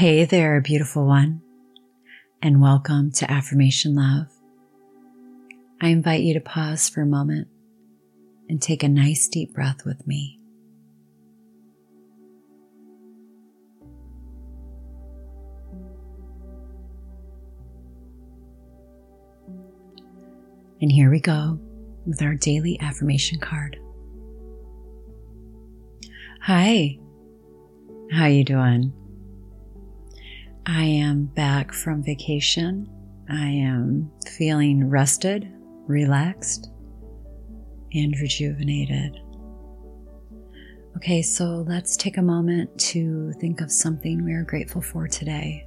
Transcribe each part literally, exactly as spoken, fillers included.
Hey there, beautiful one, and welcome to Affirmation Love. I invite you to pause for a moment and take a nice deep breath with me. And here we go with our daily affirmation card. Hi, how you doing? I am back from vacation. I am feeling rested, relaxed, and rejuvenated. Okay, so let's take a moment to think of something we are grateful for today.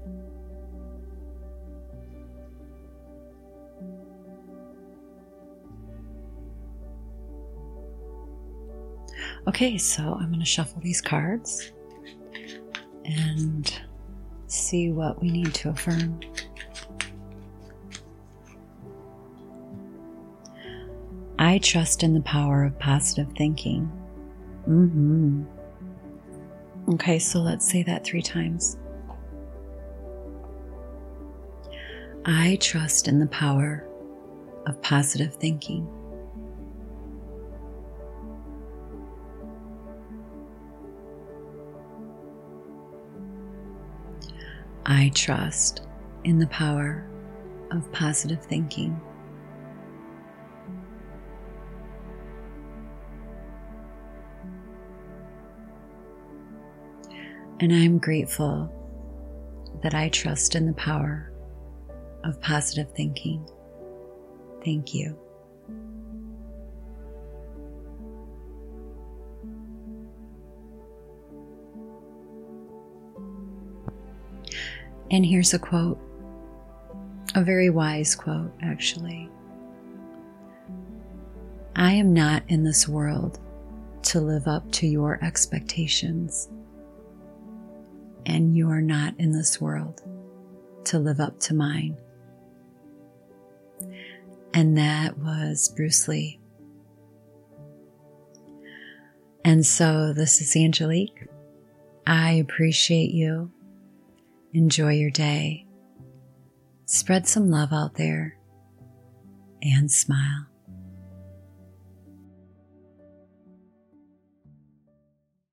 Okay, so I'm going to shuffle these cards and see what we need to affirm. I trust in the power of positive thinking. Mm-hmm. Okay, so let's say that three times. I trust in the power of positive thinking. I trust in the power of positive thinking. And I'm grateful that I trust in the power of positive thinking. Thank you. And here's a quote, a very wise quote, actually. I am not in this world to live up to your expectations, and you are not in this world to live up to mine. And that was Bruce Lee. And so this is Angelique. I appreciate you. Enjoy your day. Spread some love out there and smile.